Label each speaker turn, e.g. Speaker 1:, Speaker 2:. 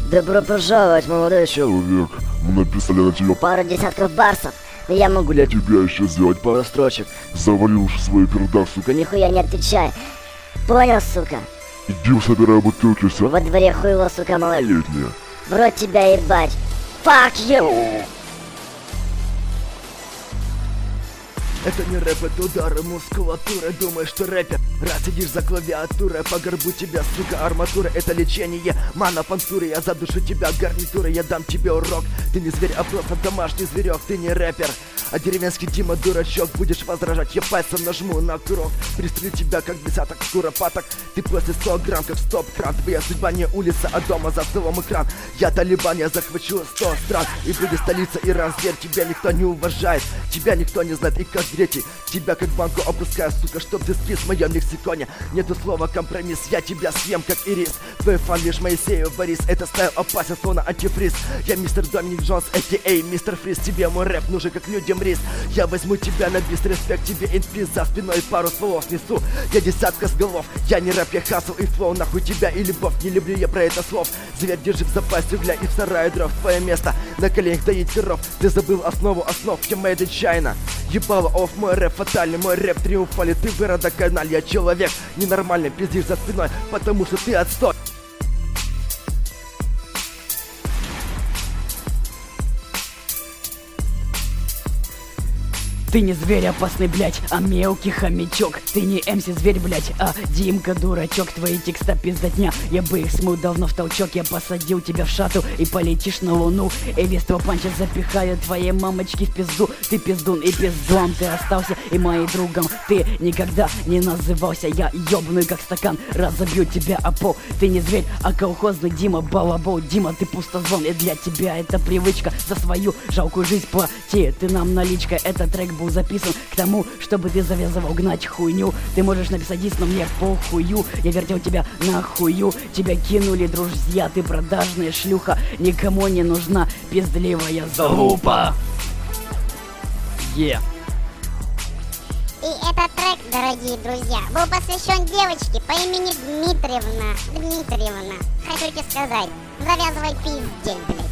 Speaker 1: Добро пожаловать, молодой
Speaker 2: Человек, мы написали на тебя
Speaker 1: пару десятков барсов. Но я могу для
Speaker 2: тебя еще сделать
Speaker 1: пару строчек.
Speaker 2: Завали уж свой пердак, сука.
Speaker 1: Нихуя не отвечай. Понял, сука?
Speaker 2: Иди собирай бутылки, все.
Speaker 1: Во дворе хуйло, сука,
Speaker 2: Малолетняя.
Speaker 1: В рот тебя ебать. Fuck you!
Speaker 3: Это не рэп, это удары мускулатуры. Думаешь, что рэпер? Раз сидишь за клавиатурой, по горбу тебя, сука, арматура. Это лечение монопанктуры. Я задушу тебя гарнитурой, я дам тебе урок. Ты не зверь, а просто домашний зверек. Ты не рэпер, а деревенский Дима дурачок. Будешь возражать, я пальцем нажму на курок. Пристрелю тебя, как десяток куропаток. Ты после 100 грамм, как стоп-кран. Твоя судьба не улица, а дома за столом экран. Я Талибан, я захвачу 100 стран. И будет столица Иран, зверь. Тебя никто не уважает, тебя никто не знает. И каждый третий тебя как банку опускаю, сука, чтоб ты скис в моем лексиконе. Нету слова компромисс, я тебя съем как ирис. Твой фан лишь Моисею Борис. Это стайл опасен, словно антифриз. Я мистер Доминик Джонс, а.к.а. мистер Фриз. Тебе мой рэп нужен как людям рис. Я возьму тебя на бис, респект тебе инфриз. За спиной пару волос несу, я десятка с голов. Я не рэп, я хасл и флоу. Нахуй тебя и любовь, не люблю я про это слов. Зверь держи в запасе угля и в сарае дров. Твое место на коленях доить коров. Ты забыл основу основ, я made in China. Ебало оф, мой рэп фатальный, мой рэп триумфальный. Ты выродок каналь, я человек ненормальный. Пиздишь за спиной, потому что ты отстой.
Speaker 4: Ты не зверь опасный, блять, а мелкий хомячок. Ты не МС зверь, блять, а Димка дурачок. Твои текста пиздотня, я бы их смыл давно в толчок. Я посадил тебя в шаттл и полетишь на луну. Эвиство панча запихаю твоей мамочки в пизду. Ты пиздун и пиздуам ты остался, и моим другом ты никогда не назывался. Я ёбаный как стакан, разобью тебя о пол. Ты не зверь, а колхозный Дима балабол. Дима, ты пустозвон, и для тебя это привычка. За свою жалкую жизнь плати ты нам наличкой. Этот трек был записан к тому, чтобы ты завязывал гнать хуйню. Ты можешь написать дис, но мне похую. Я вертел тебя на хую. Тебя кинули друзья, ты продажная шлюха. Никому не нужна пиздливая залупа.
Speaker 5: И этот трек, дорогие друзья, был посвящен девочке по имени Дмитриевна. Хочу тебе сказать, завязывай пиздеть, блядь.